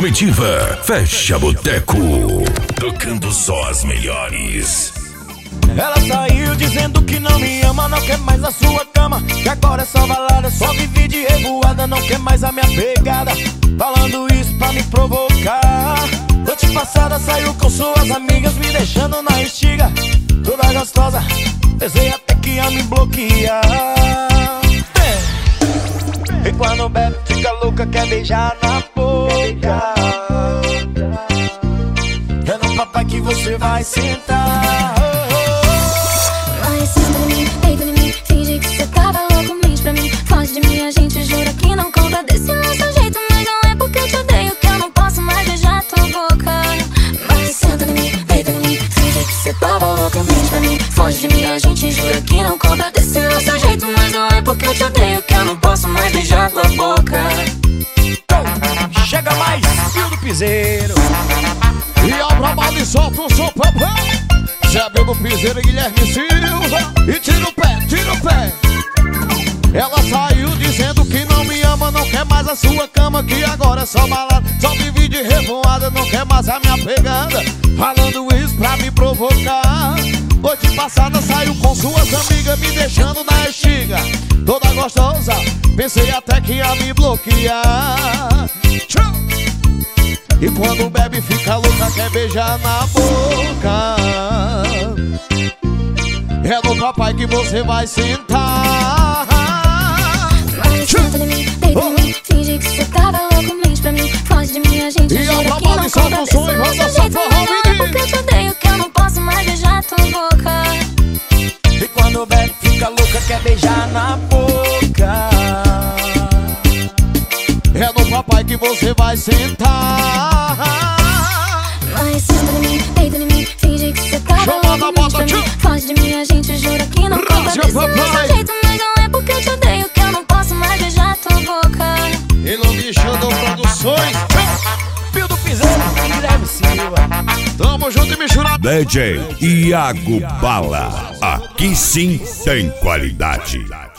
Comitiva, fecha boteco, tocando só as melhores. Ela saiu dizendo que não me ama, não quer mais a sua cama, que agora é só balada, só vive de revoada, não quer mais a minha pegada, falando isso pra me provocar. Noite passada saiu com suas amigas, me deixando na estiga, toda gostosa, pensei até que ia me bloquear. E quando bebe fica louca, quer beijar na boca. É no papai que você vai sentar. Vai, senta em mim, deita em mim, finge que cê tava louco, mente pra mim, foge de mim, a gente jura que não conta desse nosso jeito, mas não é porque eu te odeio que eu não posso mais beijar tua boca. Vai, senta em mim, deita em mim, finge que cê tava louco, mente pra mim, foge de mim, a gente jura que não conta desse nosso jeito, mas não é porque eu te odeio que eu não posso mais beijar tua boca. Chega mais, Fio do Piseiro. E ao trabalho e solta o som, papai. Zé Bill do Piseiro e Guilherme Silva. E tira o pé, tira o pé. Ela saiu dizendo que não me ama, não quer mais a sua cama, que agora é só balada, só vive de revoada, não quer mais a minha pegada, falando isso pra me provocar. Noite passada saiu com suas amigas, me deixando na estiga, toda gostosa, pensei até que ia me bloquear. E quando bebe fica louca, quer beijar na boca. É no papai que você vai sentar. Vai, senta em mim, deita em mim, finge que cê tava louco, mente pra mim, foge de mim, a gente E jura ao que não trabalho solta conta o som e desse roda nosso só jeito, forró, mas não é menino. porque eu te odeio que eu não posso mais beijar tua boca. E quando bebe fica louca, quer beijar na boca. É no papai que você vai sentar. Vai, senta em mim, deita em mim, finge que cê tava Chama na louco, mente bota, pra mim, tchau. foge de mim, a gente jura que não conta Rasga, desse papai. nosso jeito, mas não é porque eu te odeio que eu não posso mais beijar tua boca. Elombi Xandão Produções. Fio do Piseiro e Guilherme Silva. Tamo junto e misturado. DJ Iago Bala, aqui sim tem qualidade.